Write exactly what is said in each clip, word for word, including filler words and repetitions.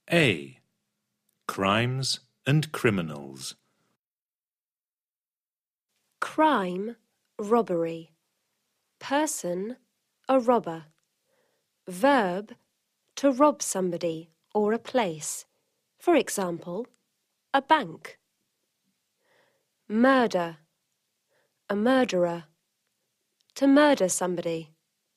A. Crimes and criminals. Crime, robbery. Person, a robber. Verb, to rob somebody or a place. For example, a bank. Murder, a murderer. To murder somebody.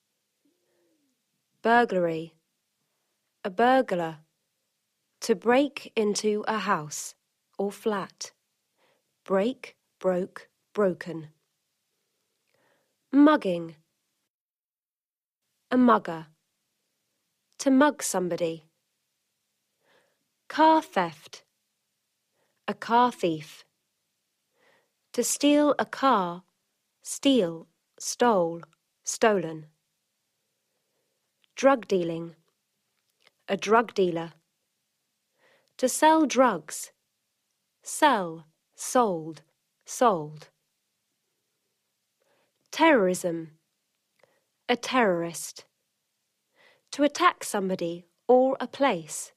Burglary, a burglar. To break into a house or flat. Break, broke, broken. Mugging, a mugger. To mug somebody. Car theft, a car thief. To steal a car, steal, stole, stolen. Drug dealing, a drug dealer. To sell drugs, sell, sold, sold. Terrorism, a terrorist. To attack somebody or a place.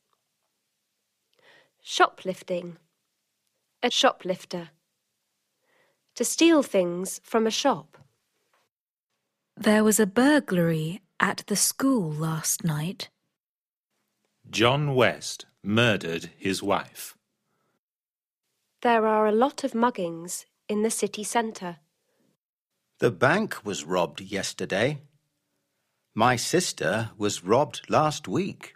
Shoplifting, a shoplifter. To steal things from a shop. There was a burglary at the school last night. John West murdered his wife. There are a lot of muggings in the city centre. The bank was robbed yesterday. My sister was robbed last week.